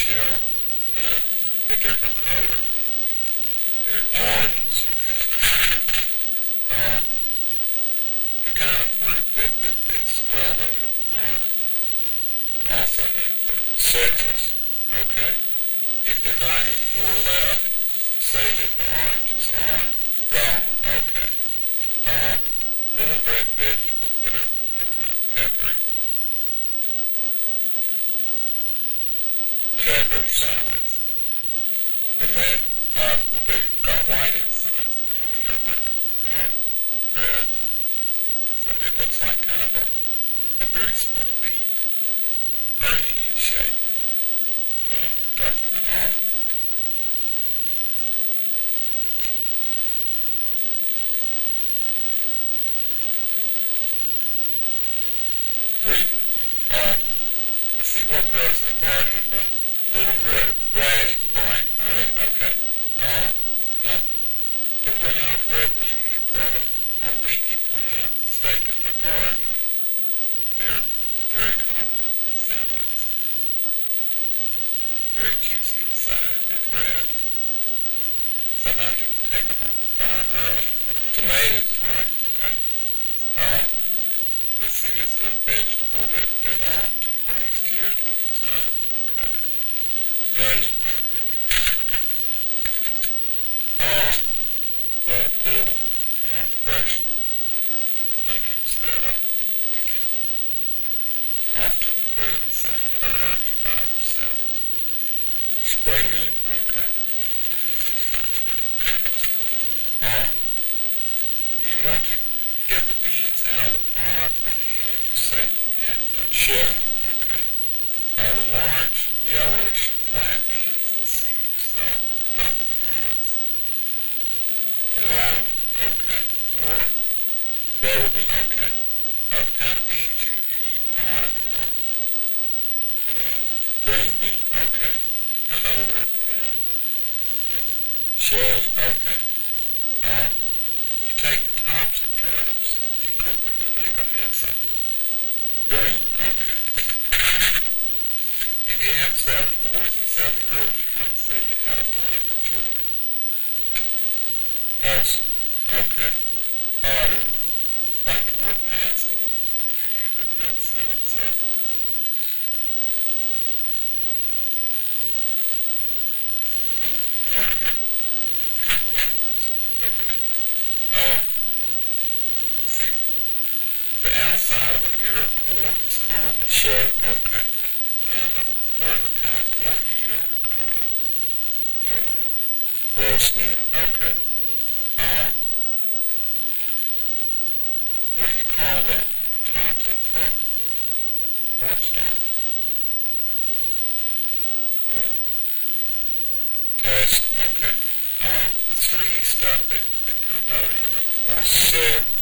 shell, and they're different colors. They're jordans, okay? The kind of fruit that's well known in Florida, also named for citrus, okay? If they're not anymore left, say that the oranges are gone, okay? Little red vegetables that are kind of peppery, and they're good salads. And then, they've got white insides and only a red. So it looks like kind of a very small bean, or in shape, darker than orange. Reading. Let's see, what grows in the garden of a little red rag blank, alright, okay. Now, the round red thing that grows on leafy plant stake in the garden, they're very common in salads. Very juicy inside and red. Sometimes you can take them off the vine early and put them in tomatoes. Alright, okay. Let's see, this is a vegetable that often brings tears to people's eyes when you cut it. Onion. Okay. The little fresh onions that you can often put in a salad or eat by themselves. Spring onion, okay. You want to get the beans out of the pod by hand, you say you have to shell, okay? Large, yellowish, flat beans and seeds, though, not the pods. Round, okay, or butter bean, okay. The kind of beans you eat pod and all. Green bean, okay. Another word for that? Shells, okay. You take the tops of turnips and cook them and make a mess of green, okay. If you have 7 boys and 7 girls, you might say you had a plan for children. Else, okay. Like the word pencil, would you use it in that sentence? Okay. Okay. See, the outside of an ear of corn is called a shed, okay? And what are the kind of corn you eat on the cob? Roasting, okay. What do you call the tops of corn stalk? Taste, okay. The stringy stuff that comes out of the corn. Sill.